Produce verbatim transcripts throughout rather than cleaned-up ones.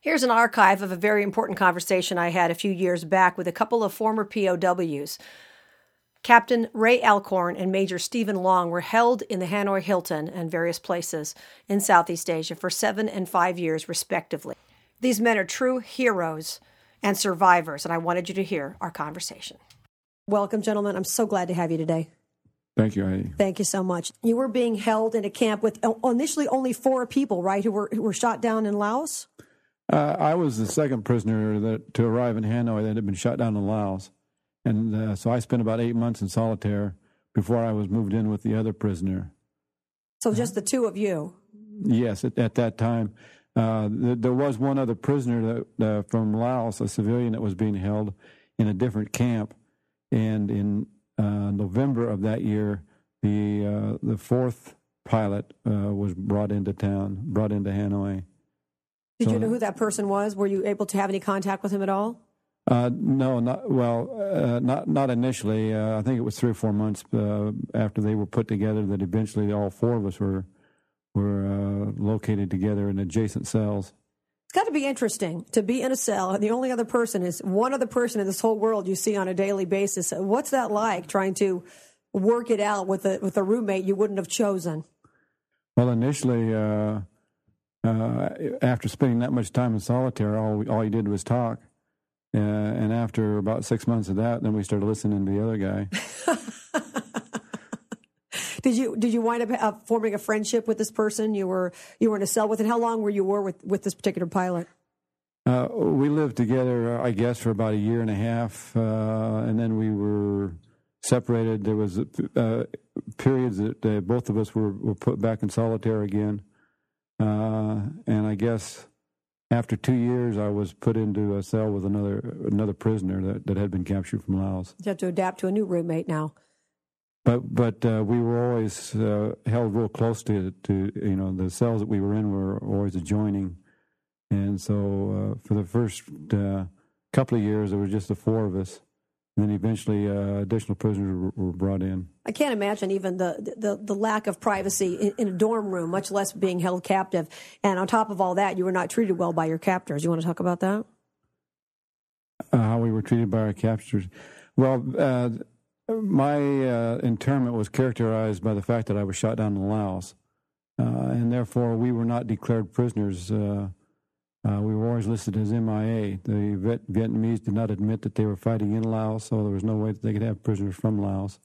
Here's an archive of a very important conversation I had a few years back with a couple of former P O Ws. Captain Ray Alcorn and Major Stephen Long were held in the Hanoi Hilton and various places in Southeast Asia for seven and five years, respectively. These men are true heroes and survivors, and I wanted you to hear our conversation. Welcome, gentlemen. I'm so glad to have you today. Thank you, Heidi. Thank you so much. You were being held in a camp with initially only four people, right, who were who were shot down in Laos? Uh, I was the second prisoner that, to arrive in Hanoi that had been shot down in Laos. And uh, so I spent about eight months in solitary before I was moved in with the other prisoner. So just the two of you? Yes, at, at that time. Uh, th- there was one other prisoner that, uh, from Laos, a civilian that was being held in a different camp. And in uh, November of that year, the uh, the fourth pilot uh, was brought into town, brought into Hanoi. Did so, you know who that person was? Were you able to have any contact with him at all? Uh, no, not well. Uh, not not initially. Uh, I think it was three or four months uh, after they were put together that eventually all four of us were were uh, located together in adjacent cells. It's got to be interesting to be in a cell, and the only other person is one other person in this whole world you see on a daily basis. What's that like, trying to work it out with a with a roommate you wouldn't have chosen? Well, initially, uh, uh, after spending that much time in solitary, all we, all he did was talk. Uh, and after about six months of that, then we started listening to the other guy. Did you did you wind up uh, forming a friendship with this person you were you were in a cell with? And how long were you were with, with this particular pilot? Uh, we lived together, I guess, for about a year and a half, uh, and then we were separated. There was uh, periods that uh, both of us were, were put back in solitary again, uh, and I guess. After two years, I was put into a cell with another another prisoner that, that had been captured from Laos. You have to adapt to a new roommate now. But but uh, we were always uh, held real close to to you know the cells that we were in were always adjoining, and so uh, for the first uh, couple of years there were just the four of us. And then eventually uh, additional prisoners were, were brought in. I can't imagine even the, the, the lack of privacy in, in a dorm room, much less being held captive. And on top of all that, you were not treated well by your captors. You want to talk about that? Uh, how we were treated by our captors. Well, uh, my uh, internment was characterized by the fact that I was shot down in Laos. Uh, and therefore, we were not declared prisoners. Uh, Uh, we were always listed as M I A. The Viet- Vietnamese did not admit that they were fighting in Laos, so there was no way that they could have prisoners from Laos.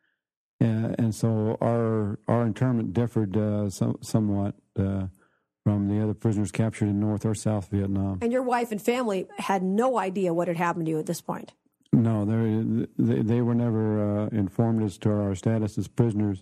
Uh, and so our our internment differed uh, some, somewhat uh, from the other prisoners captured in North or South Vietnam. And your wife and family had no idea what had happened to you at this point? No, they, they were never uh, informed as to our status as prisoners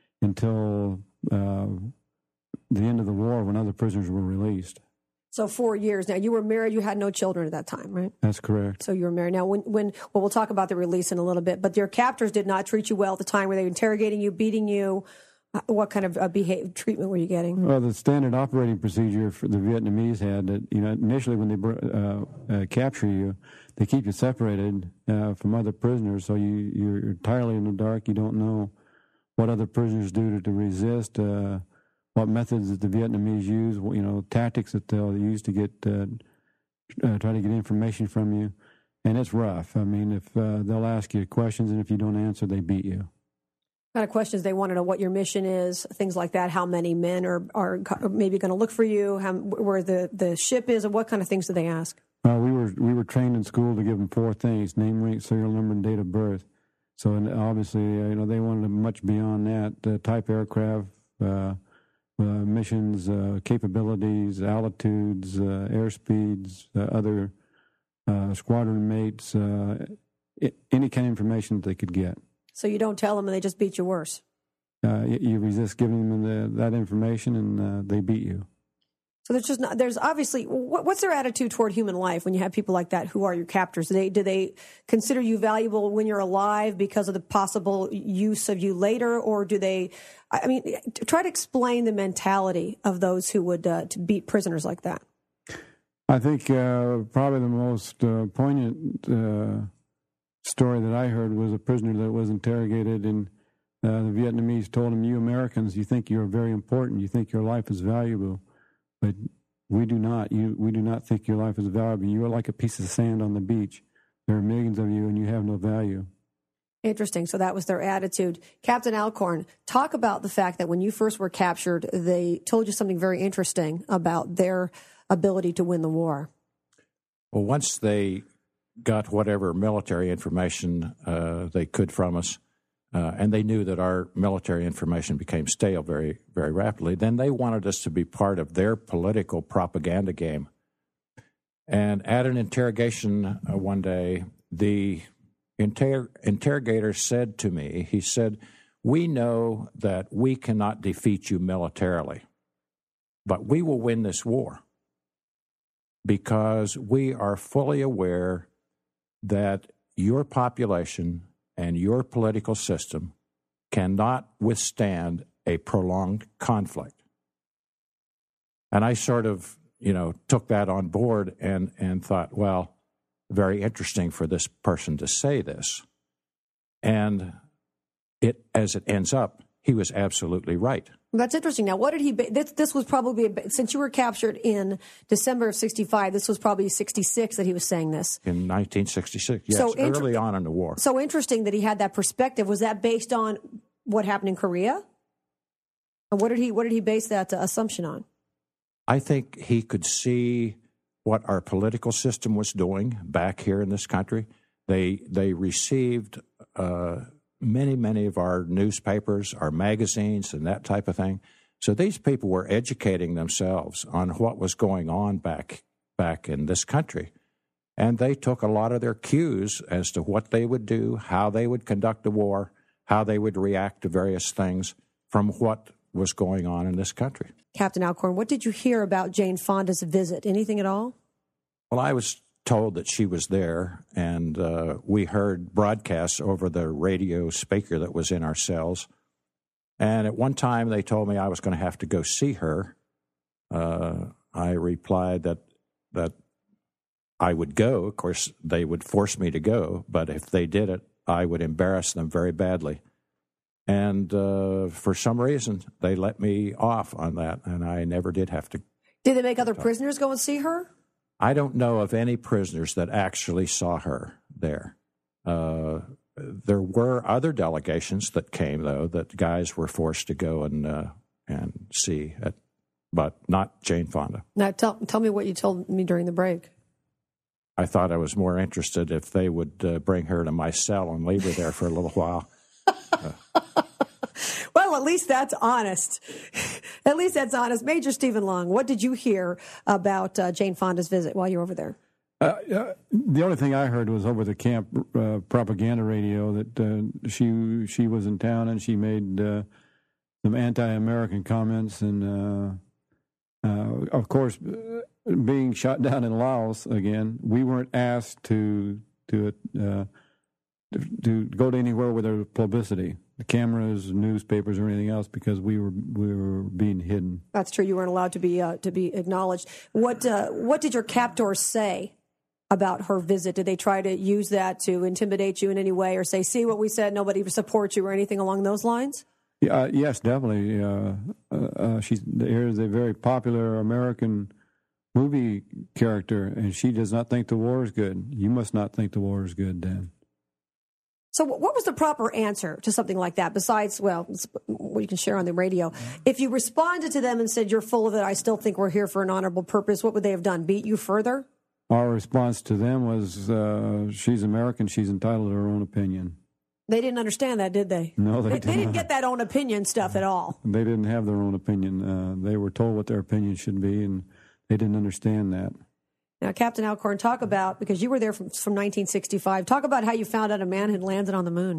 until uh, the end of the war when other prisoners were released. So four years. Now, you were married. You had no children at that time, right? That's correct. So you were married. Now, when, when well, we'll talk about the release in a little bit, but your captors did not treat you well at the time. Were they interrogating you, beating you? What kind of uh, behavior, treatment were you getting? Well, the standard operating procedure for the Vietnamese had that, you know, initially when they uh, uh, capture you, they keep you separated uh, from other prisoners, so you, you're entirely in the dark. You don't know what other prisoners do to, to resist, uh, what methods that the Vietnamese use, you know, tactics that they'll use to get, uh, uh, try to get information from you. And it's rough. I mean, if uh, they'll ask you questions, and if you don't answer, they beat you. What kind of questions? They want to know what your mission is, things like that, how many men are, are maybe going to look for you, how, where the, the ship is, and what kind of things do they ask? Uh, we were we were trained in school to give them four things: name, rank, serial number, and date of birth. So, and obviously, uh, you know, they wanted much beyond that: uh, type aircraft, uh, uh, missions, uh, capabilities, altitudes, uh, airspeeds, uh, other uh, squadron mates, uh, it, any kind of information that they could get. So you don't tell them, and they just beat you worse. Uh, you, you resist giving them the, that information, and uh, they beat you. So there's just not, there's obviously, what, what's their attitude toward human life when you have people like that who are your captors? Do they, do they consider you valuable when you're alive because of the possible use of you later? Or do they, I mean, try to explain the mentality of those who would uh, to beat prisoners like that. I think uh, probably the most uh, poignant uh, story that I heard was a prisoner that was interrogated, and uh, the Vietnamese told him, "You Americans, you think you're very important, you think your life is valuable. But We do not. You, we do not think your life is valuable. You are like a piece of sand on the beach. There are millions of you, and you have no value. Interesting. So that was their attitude. Captain Alcorn, talk about the fact that when you first were captured, they told you something very interesting about their ability to win the war. Well, once they got whatever military information uh, they could from us, uh, and they knew that our military information became stale very, very rapidly, then they wanted us to be part of their political propaganda game. And at an interrogation uh, one day, the inter- interrogator said to me, he said, "We know that we cannot defeat you militarily, but we will win this war because we are fully aware that your population and your political system cannot withstand a prolonged conflict." And I sort of, you know, took that on board and, and thought, well, very interesting for this person to say this. And it, as it ends up, he was absolutely right. That's interesting. Now, what did he? This, this was probably since you were captured in December of sixty-five. This was probably sixty-six that he was saying this in nineteen sixty-six. Yes, so inter- early on in the war. So interesting that he had that perspective. Was that based on what happened in Korea? And what did he? What did he base that uh, assumption on? I think he could see what our political system was doing back here in this country. They they received. Uh, many, many of our newspapers, our magazines, and that type of thing. So these people were educating themselves on what was going on back back in this country. And they took a lot of their cues as to what they would do, how they would conduct the war, how they would react to various things from what was going on in this country. Captain Alcorn, what did you hear about Jane Fonda's visit? Anything at all? Well, I was told that she was there, and uh, we heard broadcasts over the radio speaker that was in our cells. And at one time, they told me I was going to have to go see her. Uh, I replied that that I would go. Of course, they would force me to go, but if they did it, I would embarrass them very badly. And uh, for some reason, they let me off on that, and I never did have to. Did they make other prisoners go and see her? I don't know of any prisoners that actually saw her there. Uh, there were other delegations that came, though, that guys were forced to go and uh, and see, at, but not Jane Fonda. Now, tell tell me what you told me during the break. I thought I was more interested if they would uh, bring her to my cell and leave her there for a little while. Uh, Well, at least that's honest. At least that's honest. Major Stephen Long, what did you hear about uh, Jane Fonda's visit while you were over there? Uh, uh, the only thing I heard was over the camp uh, propaganda radio that uh, she she was in town and she made uh, some anti-American comments. And, uh, uh, of course, uh, being shot down in Laos again, we weren't asked to to uh, to, to go to anywhere where there was publicity. The cameras, newspapers, or anything else, because we were we were being hidden. That's true. You weren't allowed to be uh, to be acknowledged. What uh, what did your captors say about her visit? Did they try to use that to intimidate you in any way, or say, "See what we said, nobody supports you," or anything along those lines? Yeah, uh, yes, definitely. Uh, uh, uh, she's here's a very popular American movie character, and she does not think the war is good. You must not think the war is good, Dan. So what was the proper answer to something like that, besides, well, what you can share on the radio? If you responded to them and said, "You're full of it, I still think we're here for an honorable purpose," what would they have done? Beat you further? Our response to them was, uh, she's American, she's entitled to her own opinion. They didn't understand that, did they? No, they, they, did they didn't not. get that own opinion stuff at all. They didn't have their own opinion. Uh, they were told what their opinion should be, and they didn't understand that. Now, Captain Alcorn, talk about, because you were there from, from nineteen sixty-five, talk about how you found out a man had landed on the moon.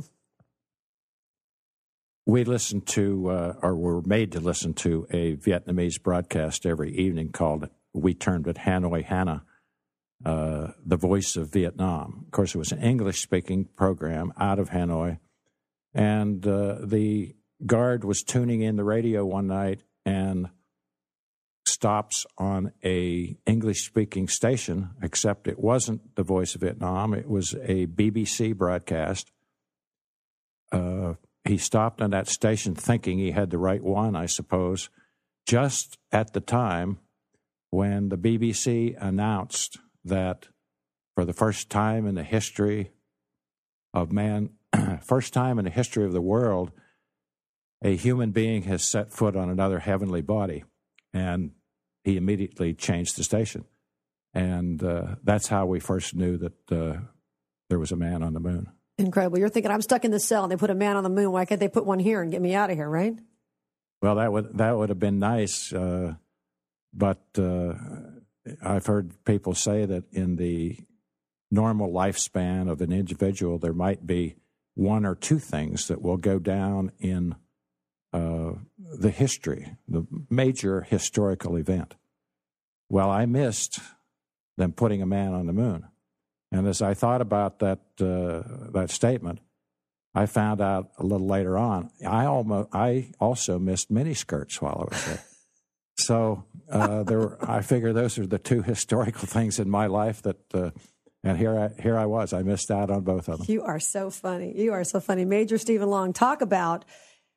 We listened to, uh, or were made to listen to, a Vietnamese broadcast every evening called, we termed it Hanoi Hana, uh, the voice of Vietnam. Of course, it was an English-speaking program out of Hanoi, and uh, the guard was tuning in the radio one night and stops on a English-speaking station, except it wasn't the voice of Vietnam. It was a B B C broadcast. Uh, he stopped on that station thinking he had the right one, I suppose, just at the time when the B B C announced that for the first time in the history of man, first time in the history of the world, a human being has set foot on another heavenly body. And he immediately changed the station. And uh, that's how we first knew that uh, there was a man on the moon. Incredible. You're thinking, I'm stuck in this cell and they put a man on the moon. Why can't they put one here and get me out of here, right? Well, that would that would have been nice. Uh, but uh, I've heard people say that in the normal lifespan of an individual, there might be one or two things that will go down in uh, the history, the major historical event. Well, I missed them putting a man on the moon. And as I thought about that uh, that statement, I found out a little later on, I almost I also missed miniskirts while I was there. So uh, there were, I figure those are the two historical things in my life that, uh, and here I here I was. I missed out on both of them. You are so funny. You are so funny. Major Stephen Long, talk about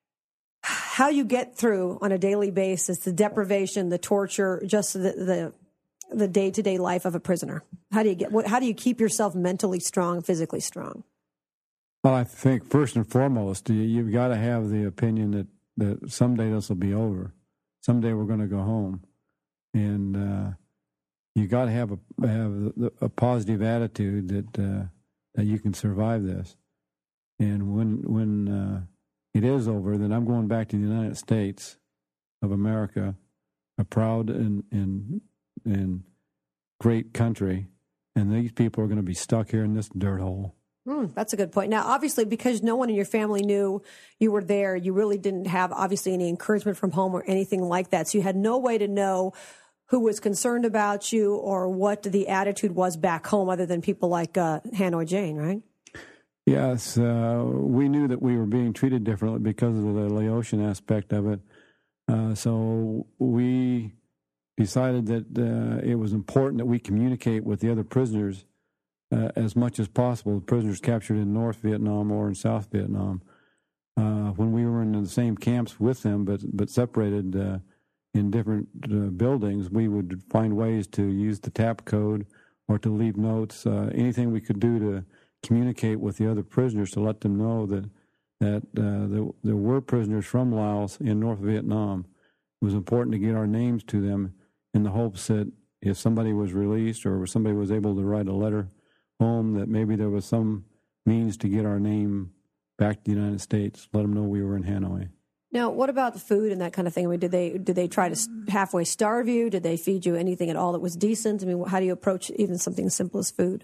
how you get through on a daily basis the deprivation, the torture, just the the, the day-to-day life of a prisoner. How do you get? What, how do you keep yourself mentally strong, physically strong? Well, I think first and foremost, you, you've got to have the opinion that, that someday this will be over. Someday we're going to go home, and uh, you got to have a have a positive attitude that uh, that you can survive this. And when when uh, it is over, then I'm going back to the United States of America, a proud and and and great country, and these people are going to be stuck here in this dirt hole. Mm, that's a good point. Now, obviously, because no one in your family knew you were there, you really didn't have, obviously, any encouragement from home or anything like that. So you had no way to know who was concerned about you or what the attitude was back home other than people like uh, Hanoi Jane, right? Yes. Uh, we knew that we were being treated differently because of the Laotian aspect of it. Uh, so we decided that uh, it was important that we communicate with the other prisoners Uh, as much as possible, prisoners captured in North Vietnam or in South Vietnam. Uh, when we were in the same camps with them, but but separated uh, in different uh, buildings, we would find ways to use the tap code or to leave notes, uh, anything we could do to communicate with the other prisoners to let them know that that uh, there, there were prisoners from Laos in North Vietnam. It was important to get our names to them in the hopes that if somebody was released or if somebody was able to write a letter home, that maybe there was some means to get our name back to the United States, let them know we were in Hanoi. Now, what about the food and that kind of thing? I mean, did they did they try to halfway starve you? Did they feed you anything at all that was decent? I mean, how do you approach even something as simple as food?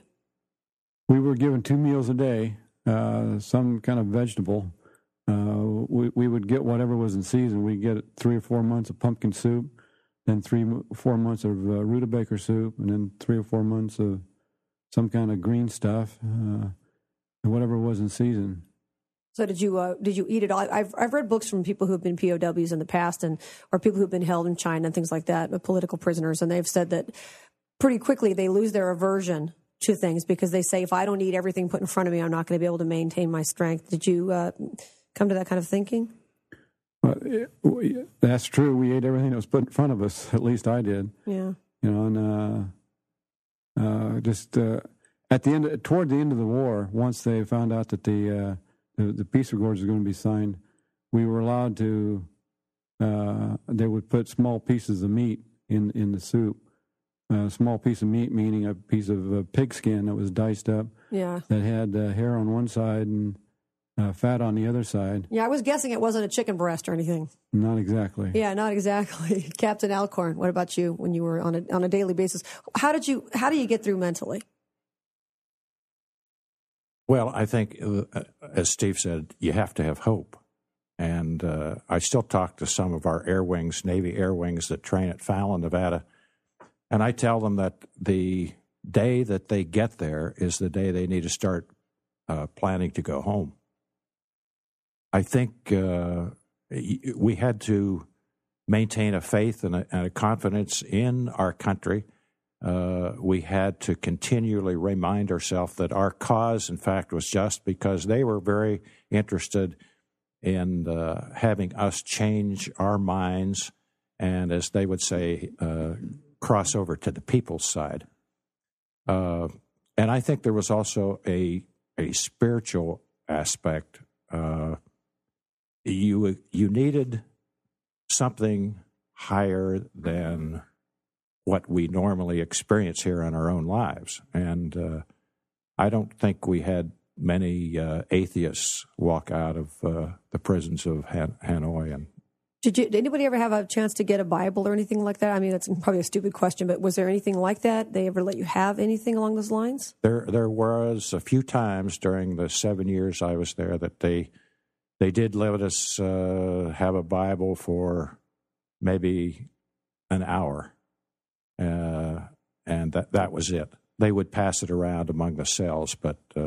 We were given two meals a day, uh, some kind of vegetable. Uh, we, we would get whatever was in season. We'd get three or four months of pumpkin soup, then three, four months of uh, rutabaga soup, and then three or four months of some kind of green stuff, uh, and whatever was in season. So did you uh, did you eat it all? I've I've read books from people who have been P O Ws in the past, and or people who've been held in China and things like that, political prisoners, and they've said that pretty quickly they lose their aversion to things because they say, if I don't eat everything put in front of me, I'm not going to be able to maintain my strength. Did you uh, come to that kind of thinking? Well, it, we, that's true. We ate everything that was put in front of us. At least I did. Yeah. You know, and. Uh, Uh, just uh, at the end, toward the end of the war, once they found out that the uh, the, the peace accords were going to be signed, we were allowed to. Uh, they would put small pieces of meat in in the soup. A small piece of meat, meaning a piece of uh, pig skin that was diced up. Yeah. That had uh, hair on one side and uh, fat on the other side. Yeah, I was guessing it wasn't a chicken breast or anything. Not exactly. Yeah, not exactly. Captain Alcorn, what about you when you were on a on a daily basis? How did you how do you get through mentally? Well, I think, uh, as Steve said, you have to have hope. And uh, I still talk to some of our air wings, Navy air wings that train at Fallon, Nevada, and I tell them that the day that they get there is the day they need to start uh, planning to go home. I think uh, we had to maintain a faith and a, and a confidence in our country. Uh, we had to continually remind ourselves that our cause, in fact, was just because they were very interested in uh, having us change our minds and, as they would say, uh, cross over to the people's side. Uh, and I think there was also a a spiritual aspect. Uh, you you needed something higher than what we normally experience here in our own lives. And uh, I don't think we had many uh, atheists walk out of uh, the prisons of Han- Hanoi. And Did, you, did anybody ever have a chance to get a Bible or anything like that? I mean, that's probably a stupid question, but was there anything like that? They ever let you have anything along those lines? There there was a few times during the seven years I was there that they they did let us uh, have a Bible for maybe an hour. Uh, and that, that was it. They would pass it around among the cells, but uh,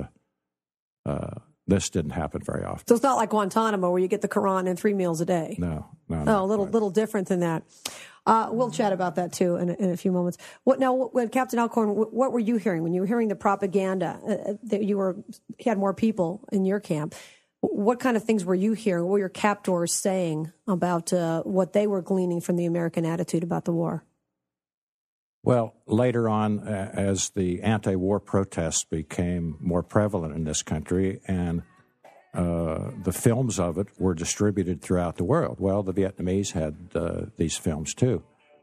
uh, this didn't happen very often. So it's not like Guantanamo where you get the Quran and three meals a day. No, no. Oh, a little quite. little different than that. Uh, we'll chat about that too in a, in a few moments. What now, when Captain Alcorn, what, what were you hearing when you were hearing the propaganda uh, that you were you had more people in your camp? What kind of things were you hearing? What were your captors saying about uh, what they were gleaning from the American attitude about the war? Well, later on, uh, as the anti-war protests became more prevalent in this country and uh, the films of it were distributed throughout the world, well, the Vietnamese had uh, these films too.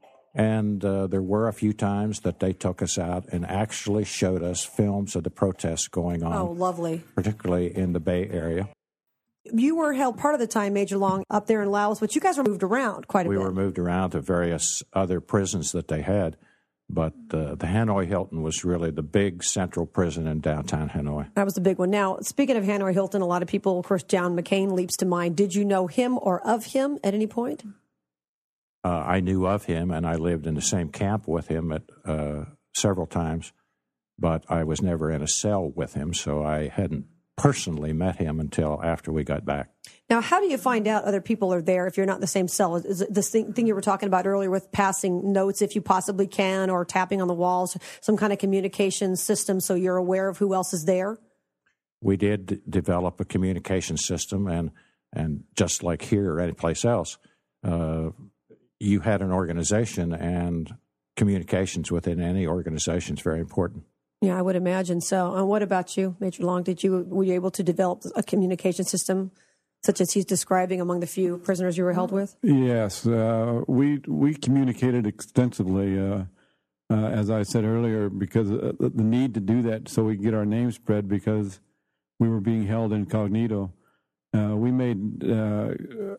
And uh, there were a few times that they took us out and actually showed us films of the protests going on. Oh, lovely. Particularly in the Bay Area. You were held part of the time, Major Long, up there in Laos, but you guys were moved around quite a we bit. We were moved around to various other prisons that they had. But uh, the Hanoi Hilton was really the big central prison in downtown Hanoi. That was the big one. Now, speaking of Hanoi Hilton, a lot of people, of course, John McCain leaps to mind. Did you know him or of him at any point? Uh, I knew of him, and I lived in the same camp with him at uh, several times, but I was never in a cell with him, so I hadn't personally met him until after we got back. Now, how do you find out other people are there if you're not in the same cell? Is it this thing, thing you were talking about earlier with passing notes if you possibly can, or tapping on the walls, some kind of communication system so you're aware of who else is there? We did d- develop a communication system, and, and just like here or anyplace else, uh, you had an organization, and communications within any organization is very important. Yeah, I would imagine so. And what about you, Major Long? Did you were you able to develop a communication system such as he's describing among the few prisoners you were held with? Yes, uh, we we communicated extensively, uh, uh, as I said earlier, because uh, the need to do that so we could get our name spread because we were being held incognito. Uh, we made uh,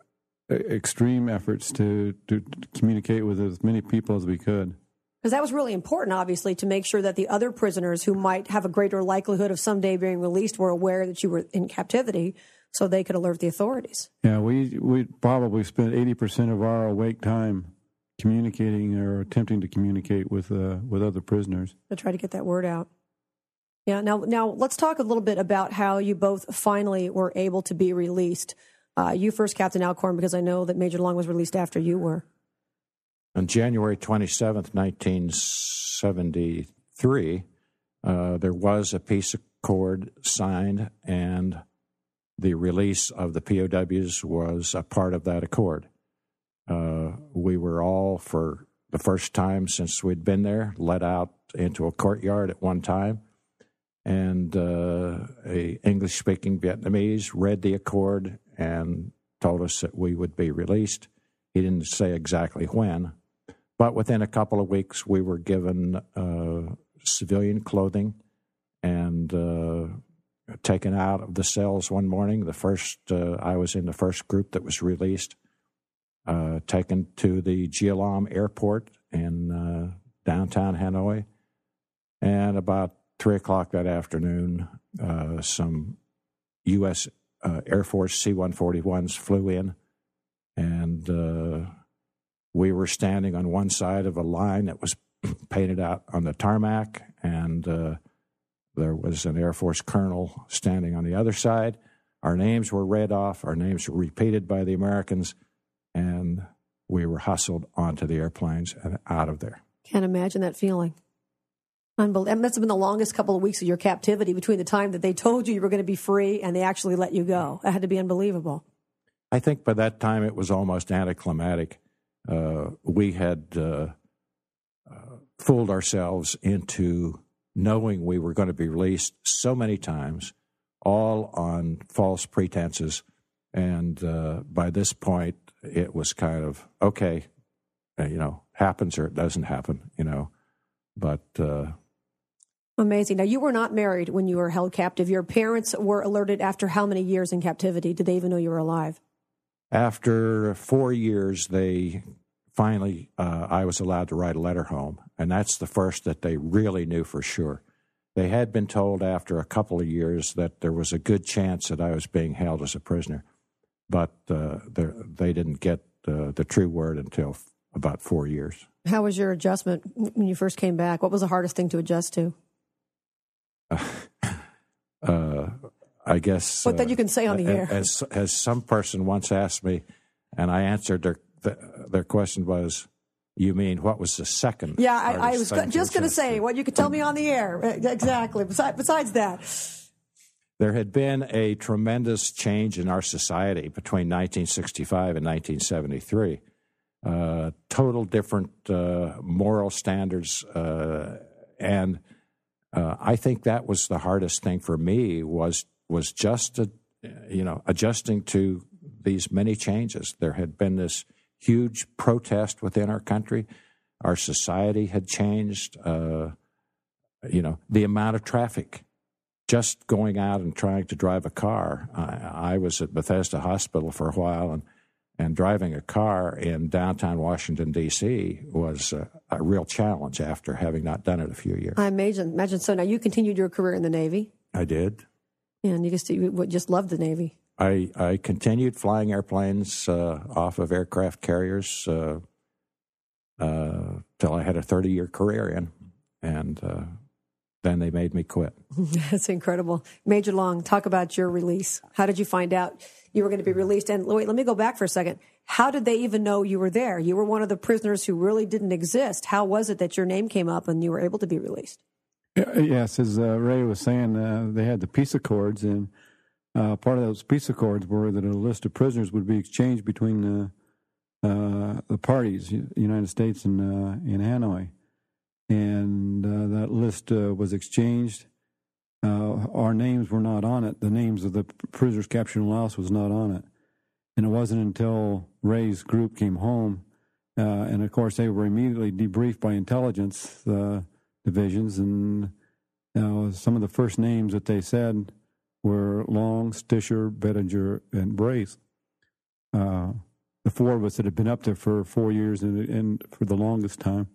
extreme efforts to, to communicate with as many people as we could. Because that was really important, obviously, to make sure that the other prisoners who might have a greater likelihood of someday being released were aware that you were in captivity so they could alert the authorities. Yeah, we we probably spent eighty percent of our awake time communicating or attempting to communicate with uh, with other prisoners. To try to get that word out. Yeah, now, now let's talk a little bit about how you both finally were able to be released. Uh, you first, Captain Alcorn, because I know that Major Long was released after you were. On January twenty-seventh, nineteen seventy-three, uh, there was a peace accord signed, and the release of the P O Ws was a part of that accord. Uh, we were all, for the first time since we'd been there, let out into a courtyard at one time, and uh, a English-speaking Vietnamese read the accord and told us that we would be released. He didn't say exactly when. But within a couple of weeks, we were given uh, civilian clothing and uh, taken out of the cells one morning. The first, uh, I was in the first group that was released, uh, taken to the Gia Lam Airport in uh, downtown Hanoi. And about three o'clock that afternoon, uh, some U S uh, Air Force C one forty-ones flew in, and uh, we were standing on one side of a line that was painted out on the tarmac, and uh, there was an Air Force colonel standing on the other side. Our names were read off, our names were repeated by the Americans, and we were hustled onto the airplanes and out of there. Can't imagine that feeling. Unbelievable. That must have been the longest couple of weeks of your captivity between the time that they told you you were going to be free and they actually let you go. That had to be unbelievable. I think by that time it was almost anticlimactic. Uh, we had uh, uh, fooled ourselves into knowing we were going to be released so many times, all on false pretenses. And uh, by this point, it was kind of, okay, you know, happens or it doesn't happen, you know. But uh, amazing. Now, you were not married when you were held captive. Your parents were alerted after how many years in captivity? Did they even know you were alive? After four years, they finally, uh, I was allowed to write a letter home, and that's the first that they really knew for sure. They had been told after a couple of years that there was a good chance that I was being held as a prisoner, but uh, they didn't get uh, the true word until f- about four years. How was your adjustment when you first came back? What was the hardest thing to adjust to? uh, I guess. What that you can say on the uh, air. As, as some person once asked me, and I answered their their question was, "You mean what was the second?" Yeah, I, I was just going to say what you could tell me on the air. Exactly. Besides, besides that, there had been a tremendous change in our society between nineteen sixty-five and nineteen seventy-three. Uh, total different uh, moral standards, uh, and uh, I think that was the hardest thing for me was was just a, you know adjusting to these many changes. There had been this huge protest within our country. Our society had changed. Uh, you know, the amount of traffic. Just going out and trying to drive a car. I, I was at Bethesda Hospital for a while, and, and driving a car in downtown Washington, D C was a, a real challenge after having not done it a few years. I imagine. Imagine so. Now, you continued your career in the Navy. I did. And you just, you just loved the Navy. I, I continued flying airplanes uh, off of aircraft carriers uh, uh, till I had a thirty-year career in, and uh, then they made me quit. That's incredible. Major Long, talk about your release. How did you find out you were going to be released? And wait, let me go back for a second. How did they even know you were there? You were one of the prisoners who really didn't exist. How was it that your name came up and you were able to be released? Yes, as uh, Ray was saying, uh, they had the peace accords, and uh, part of those peace accords were that a list of prisoners would be exchanged between the, uh, the parties, the United States and, uh, and Hanoi. And uh, that list uh, was exchanged. Uh, our names were not on it. The names of the prisoners captured in Laos was not on it. And it wasn't until Ray's group came home, uh, and of course they were immediately debriefed by intelligence uh, divisions, and uh, some of the first names that they said were Long, Stisher, Bettinger, and Brace. Uh, the four of us that had been up there for four years and, and for the longest time.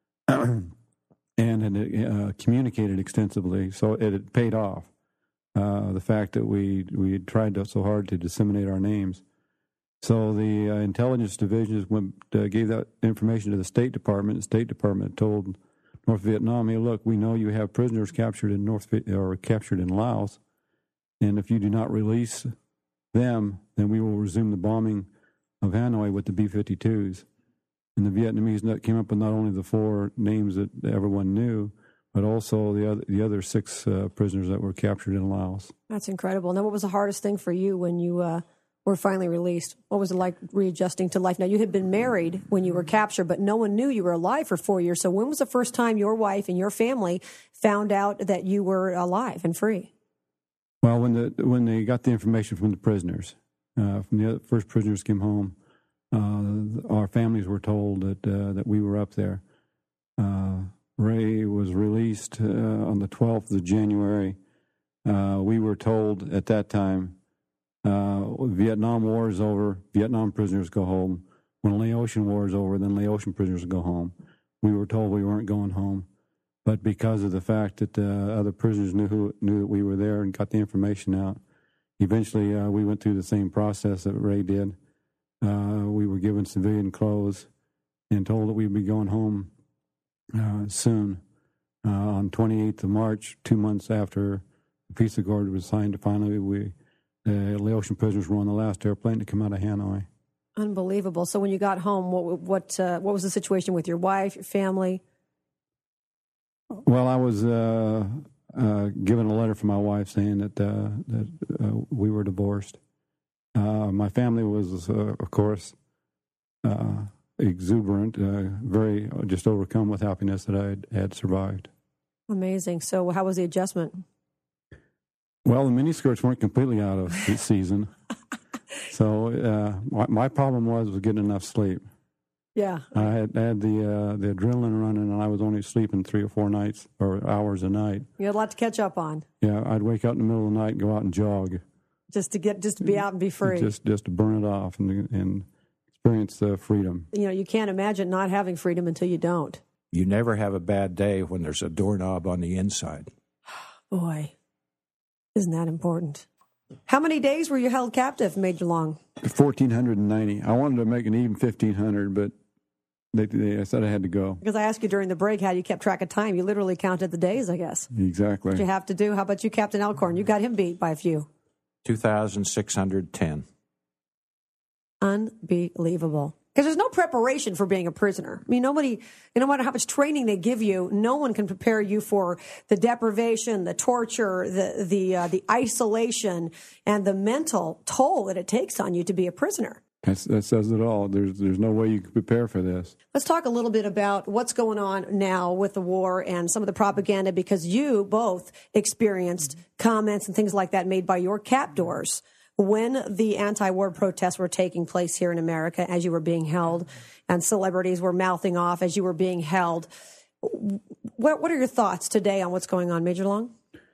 And had uh, communicated extensively, so it had paid off. Uh, the fact that we we had tried to, so hard to disseminate our names. So the uh, intelligence divisions went, uh, gave that information to the State Department. The State Department told North Vietnam, "Hey, look, we know you have prisoners captured in North or captured in Laos, and if you do not release them, then we will resume the bombing of Hanoi with the B fifty-twos." And the Vietnamese came up with not only the four names that everyone knew, but also the other, the other six uh, prisoners that were captured in Laos. That's incredible. Now, what was the hardest thing for you when you uh, were finally released? What was it like readjusting to life? Now, you had been married when you were captured, but no one knew you were alive for four years. So when was the first time your wife and your family found out that you were alive and free? Well, when the when they got the information from the prisoners, uh, from the other, first prisoners came home, Uh, our families were told that uh, that we were up there. Uh, Ray was released uh, on the twelfth of January. Uh, we were told at that time, uh, Vietnam War is over, Vietnam prisoners go home. When Laotian War is over, then Laotian prisoners go home. We were told we weren't going home. But because of the fact that uh, other prisoners knew who, knew that we were there and got the information out, eventually uh, we went through the same process that Ray did. Uh, we were given civilian clothes and told that we'd be going home uh, soon. Uh, on twenty-eighth of March, two months after the peace accord was signed, finally we, the Laotian prisoners were on the last airplane to come out of Hanoi. Unbelievable. So when you got home, what what uh, what was the situation with your wife, your family? Well, I was uh, uh, given a letter from my wife saying that uh, that uh, we were divorced. Uh, my family was, uh, of course, uh, exuberant, uh, very just overcome with happiness that I had, had survived. Amazing. So how was the adjustment? Well, the miniskirts weren't completely out of season. So uh, my, my problem was was getting enough sleep. Yeah. I had, I had the uh, the adrenaline running, and I was only sleeping three or four nights or hours a night. You had a lot to catch up on. Yeah, I'd wake up in the middle of the night and go out and jog. Just to get, just to be out and be free. Just, just to burn it off and and experience the freedom. You know, you can't imagine not having freedom until you don't. You never have a bad day when there's a doorknob on the inside. Boy, isn't that important? How many days were you held captive, Major Long? fourteen ninety. I wanted to make an even fifteen hundred, but they, they, I said I had to go. Because I asked you during the break how you kept track of time. You literally counted the days, I guess. Exactly. What you have to do. How about you, Captain Alcorn? You got him beat by a few. two thousand six hundred ten. Unbelievable. Because there's no preparation for being a prisoner. I mean, nobody, no matter how much training they give you, no one can prepare you for the deprivation, the torture, the the uh, the isolation, and the mental toll that it takes on you to be a prisoner. That's, that says it all. There's there's no way you can prepare for this. Let's talk a little bit about what's going on now with the war and some of the propaganda, because you both experienced comments and things like that made by your captors when the anti-war protests were taking place here in America, as you were being held, and celebrities were mouthing off as you were being held. What, what are your thoughts today on what's going on, Major Long?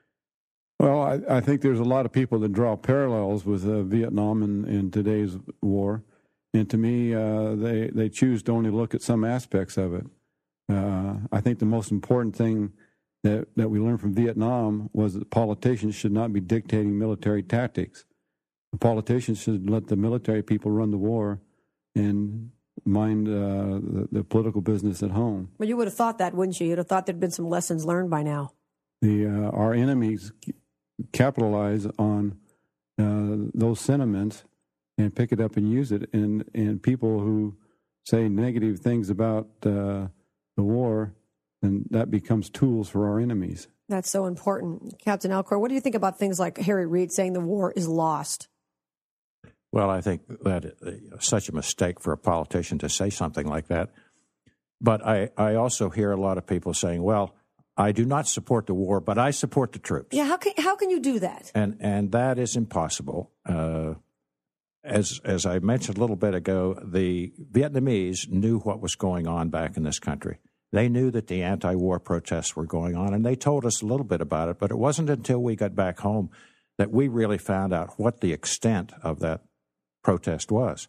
Well, I, I think there's a lot of people that draw parallels with uh, Vietnam and, and today's war. And to me, uh, they, they choose to only look at some aspects of it. Uh, I think the most important thing that, that we learned from Vietnam was that politicians should not be dictating military tactics. The politicians should let the military people run the war and mind uh, the, the political business at home. Well, you would have thought that, wouldn't you? You'd have thought there'd been some lessons learned by now. The uh, our enemies capitalize on uh, those sentiments and pick it up and use it. And, and people who say negative things about uh, the war, and that becomes tools for our enemies. That's so important. Captain Alcorn, what do you think about things like Harry Reid saying the war is lost? Well, I think that it's such a mistake for a politician to say something like that. But I, I also hear a lot of people saying, well, I do not support the war, but I support the troops. Yeah, how can how can you do that? And and that is impossible. Uh, as as I mentioned a little bit ago, the Vietnamese knew what was going on back in this country. They knew that the anti-war protests were going on, and they told us a little bit about it, but it wasn't until we got back home that we really found out what the extent of that protest was.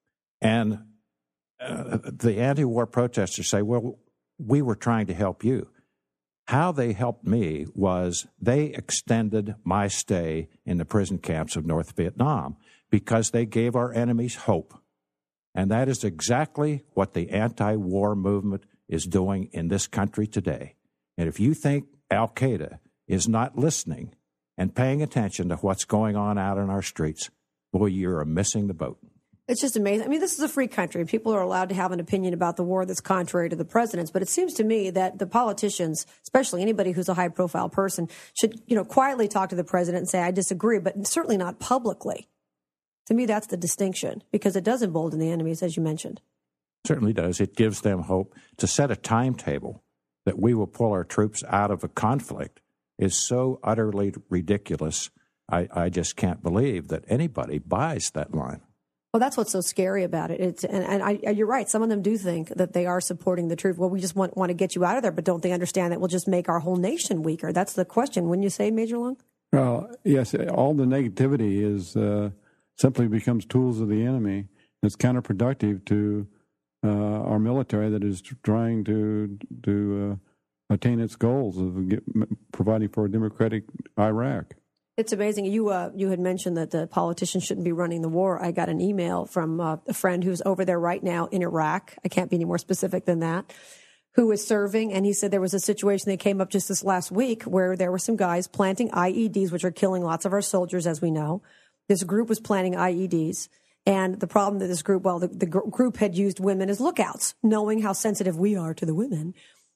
And uh, the anti-war protesters say, well, we were trying to help you. How they helped me was they extended my stay in the prison camps of North Vietnam because they gave our enemies hope. And that is exactly what the anti-war movement is doing in this country today. And if you think Al-Qaeda is not listening and paying attention to what's going on out in our streets, boy, you're missing the boat. It's just amazing. I mean, this is a free country. People are allowed to have an opinion about the war that's contrary to the president's. But it seems to me that the politicians, especially anybody who's a high-profile person, should, you know, quietly talk to the president and say, I disagree, but certainly not publicly. To me, that's the distinction, because it does embolden the enemies, as you mentioned. Certainly does. It gives them hope. To set a timetable that we will pull our troops out of a conflict is so utterly ridiculous. I, I just can't believe that anybody buys that line. Well, that's what's so scary about it. It's, and and I, you're right. Some of them do think that they are supporting the truth. Well, we just want, want to get you out of there, but don't they understand that we'll just make our whole nation weaker? That's the question. Wouldn't you say, Major Long? Well, yes, all the negativity is uh, simply becomes tools of the enemy. It's counterproductive to uh, our military that is trying to to uh, attain its goals of get, providing for a democratic Iraq. It's amazing. You uh, you had mentioned that the politicians shouldn't be running the war. I got an email from uh, a friend who's over there right now in Iraq. I can't be any more specific than that, who is serving. And he said there was a situation that came up just this last week where there were some guys planting I E Ds, which are killing lots of our soldiers, as we know. This group was planting I E Ds. And the problem that this group, well, the, the gr- group had used women as lookouts, knowing how sensitive we are to the women.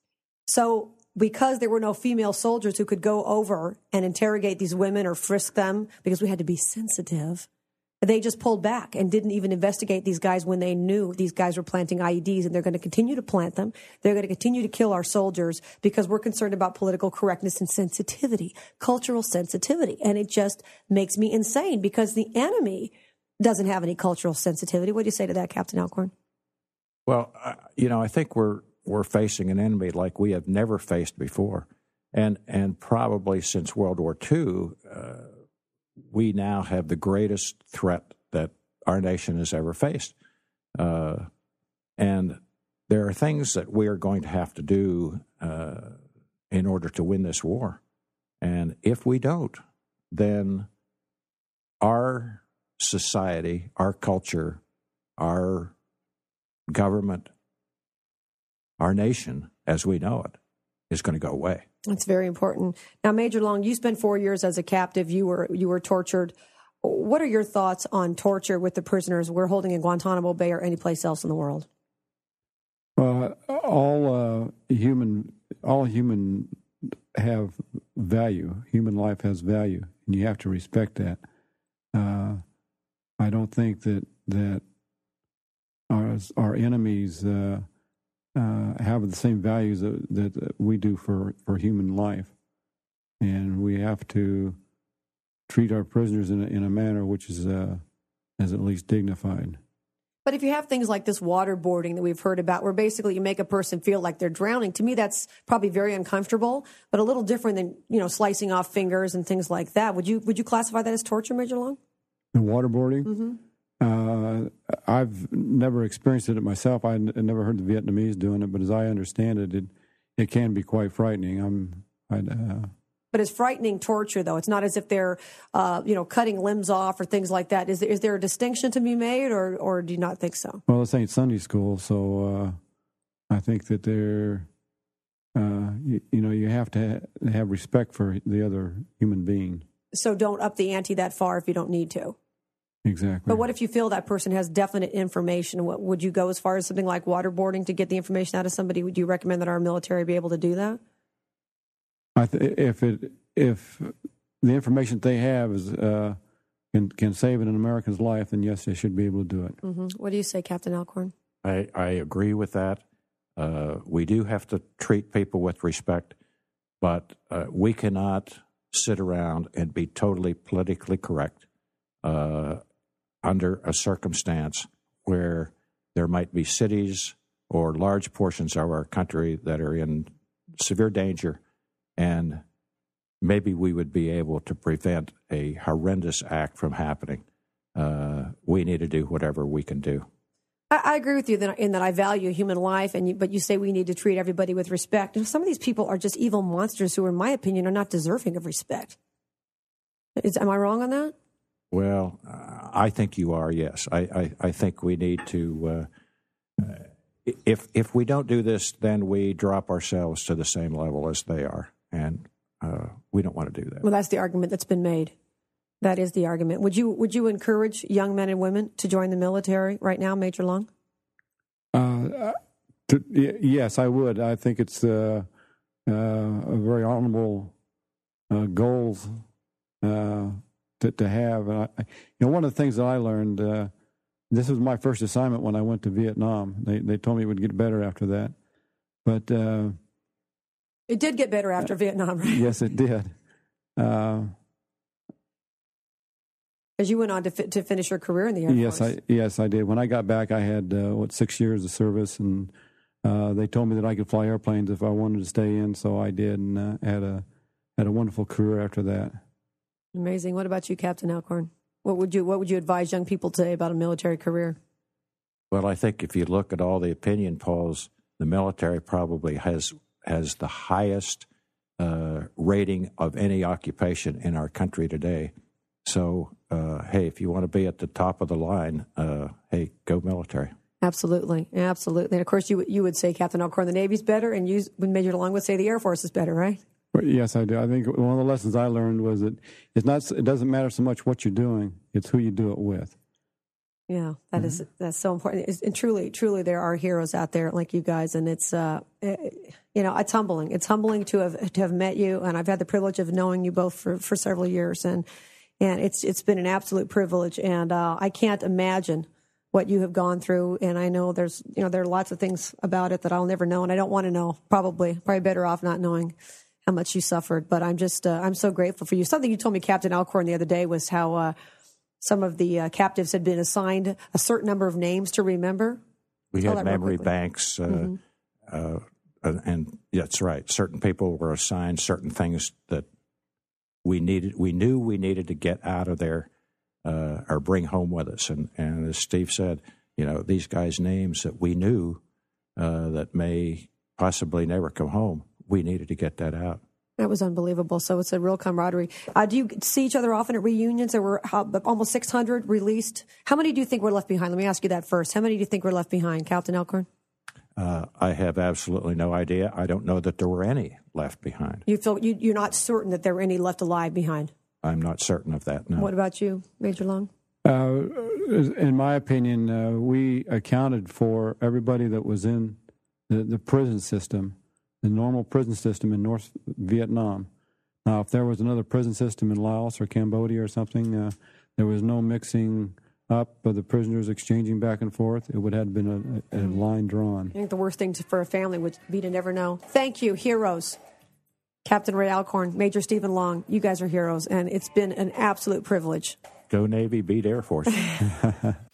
So because there were no female soldiers who could go over and interrogate these women or frisk them, because we had to be sensitive, They just pulled back and didn't even investigate these guys when they knew these guys were planting I E Ds, and they're going to continue to plant them. They're going to continue to kill our soldiers because we're concerned about political correctness and sensitivity, cultural sensitivity. And it just makes me insane because the enemy doesn't have any cultural sensitivity. What do you say to that, Captain Alcorn? Well, uh, you know, I think we're we're facing an enemy like we have never faced before. And, and probably since World War Two, uh, we now have the greatest threat that our nation has ever faced. Uh, and there are things that we are going to have to do uh, in order to win this war. And if we don't, then our society, our culture, our government, our nation, as we know it, is going to go away. That's very important. Now, Major Long, you spent four years as a captive. You were you were tortured. What are your thoughts on torture with the prisoners we're holding in Guantanamo Bay or any place else in the world? Well, all uh, human all human have value. Human life has value, and you have to respect that. Uh, I don't think that that our our enemies uh, uh, have the same values that, that we do for, for human life, and we have to treat our prisoners in a, in a manner which is uh, is at least dignified. But if you have things like this waterboarding that we've heard about, where basically you make a person feel like they're drowning, to me that's probably very uncomfortable, but a little different than, you know, slicing off fingers and things like that. Would you would you classify that as torture, Major Long? The waterboarding? Mm-hmm. Uh, I've never experienced it myself. I n- never heard the Vietnamese doing it, but as I understand it, it, it can be quite frightening. I'm, I'd, uh, But it's frightening torture, though. It's not as if they're, uh, you know, cutting limbs off or things like that. Is there, is there a distinction to be made, or, or do you not think so? Well, this ain't Sunday school, so uh, I think that they're, uh, you, you know, you have to ha- have respect for the other human being. So don't up the ante that far if you don't need to. Exactly. But what if you feel that person has definite information? What, would you go as far as something like waterboarding to get the information out of somebody? Would you recommend that our military be able to do that? I th- if it if the information they have is uh, can can save an American's life, then yes, they should be able to do it. Mm-hmm. What do you say, Captain Alcorn? I, I agree with that. Uh, we do have to treat people with respect, but uh, we cannot sit around and be totally politically correct uh, under a circumstance where there might be cities or large portions of our country that are in severe danger, and maybe we would be able to prevent a horrendous act from happening. Uh, we need to do whatever we can do. I, I agree with you that, in that I value human life, and you, but you say we need to treat everybody with respect. And some of these people are just evil monsters who, in my opinion, are not deserving of respect. Is, am I wrong on that? Well, uh, I think you are, yes. I, I, I think we need to, uh, uh, if if we don't do this, then we drop ourselves to the same level as they are, and uh, we don't want to do that. Well, that's the argument that's been made. That is the argument. Would you would you encourage young men and women to join the military right now, Major Long? Uh, to, yes, I would. I think it's uh, uh, a very honorable uh, goals uh, to, to have. And I, you know, one of the things that I learned. Uh, This was my first assignment when I went to Vietnam. They they told me it would get better after that, but uh, it did get better after uh, Vietnam, right? Yes, it did. Uh, As you went on to fi- to finish your career in the Air yes, Force. I yes I did. When I got back, I had uh, what six years of service, and uh, they told me that I could fly airplanes if I wanted to stay in, so I did, and uh, had a had a wonderful career after that. Amazing. What about you, Captain Alcorn? What would you What would you advise young people today about a military career? Well, I think if you look at all the opinion polls, the military probably has has the highest uh, rating of any occupation in our country today. So, uh, hey, if you want to be at the top of the line, uh, hey, go military. Absolutely, absolutely. And of course, you you would say, Captain Alcorn, the Navy's better, and you, Major Long, would say the Air Force is better, right? Yes, I do. I think one of the lessons I learned was that it's not. It doesn't matter so much what you're doing; it's who you do it with. Yeah, that mm-hmm. is that's so important. It's, and truly, truly, there are heroes out there like you guys, and it's uh, it, you know, it's humbling. It's humbling to have to have met you, and I've had the privilege of knowing you both for, for several years, and And it's it's been an absolute privilege, and uh, I can't imagine what you have gone through. And I know there's you know there are lots of things about it that I'll never know, and I don't want to know. Probably, probably better off not knowing how much you suffered. But I'm just uh, I'm so grateful for you. Something you told me, Captain Alcorn, the other day was how uh, some of the uh, captives had been assigned a certain number of names to remember. We had memory banks, uh, mm-hmm. uh, and that's right. Certain people were assigned certain things that we needed. We knew we needed to get out of there uh, or bring home with us. And, and as Steve said, you know, these guys' names that we knew uh, that may possibly never come home, we needed to get that out. That was unbelievable. So it's a real camaraderie. Uh, do you see each other often at reunions? There were how, almost six hundred released. How many do you think were left behind? Let me ask you that first. How many do you think were left behind, Captain Alcorn? Uh, I have absolutely no idea. I don't know that there were any left behind. You feel you, you're not certain that there were any left alive behind? I'm not certain of that, no. What about you, Major Long? Uh, in my opinion, uh, we accounted for everybody that was in the, the prison system, the normal prison system in North Vietnam. Now, if there was another prison system in Laos or Cambodia or something, uh, there was no mixing up of the prisoners exchanging back and forth. It would have been a, a line drawn. I think the worst thing to, for a family would be to never know. Thank you, heroes. Captain Ray Alcorn, Major Stephen Long, you guys are heroes, and it's been an absolute privilege. Go Navy, beat Air Force.